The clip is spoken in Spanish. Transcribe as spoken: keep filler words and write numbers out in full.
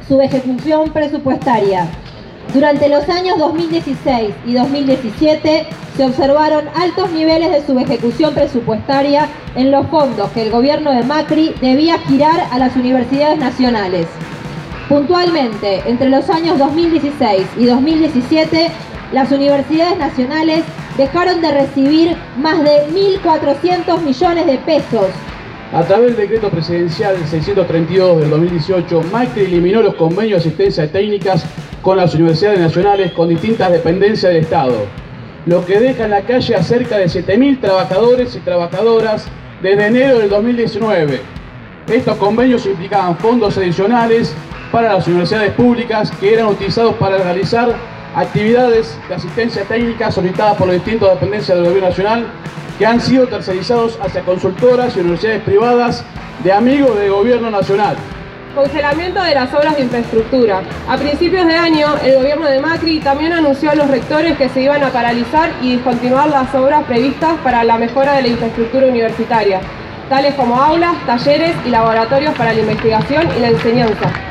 Subejecución presupuestaria. Durante los años dos mil dieciséis y dos mil diecisiete se observaron altos niveles de subejecución presupuestaria en los fondos que el gobierno de Macri debía girar a las universidades nacionales. Puntualmente, entre los años dos mil dieciséis y dos mil diecisiete, las universidades nacionales dejaron de recibir más de mil cuatrocientos millones de pesos. A través del decreto presidencial seiscientos treinta y dos del dos mil dieciocho, Macri eliminó los convenios de asistencia técnicas con las universidades nacionales con distintas dependencias del Estado, lo que deja en la calle a cerca de siete mil trabajadores y trabajadoras desde enero del dos mil diecinueve. Estos convenios implicaban fondos adicionales para las universidades públicas que eran utilizados para realizar actividades de asistencia técnica solicitadas por las distintas dependencias del Gobierno Nacional, que han sido tercerizados hacia consultoras y universidades privadas de amigos del Gobierno Nacional. Congelamiento de las obras de infraestructura. A principios de año, el gobierno de Macri también anunció a los rectores que se iban a paralizar y discontinuar las obras previstas para la mejora de la infraestructura universitaria, tales como aulas, talleres y laboratorios para la investigación y la enseñanza.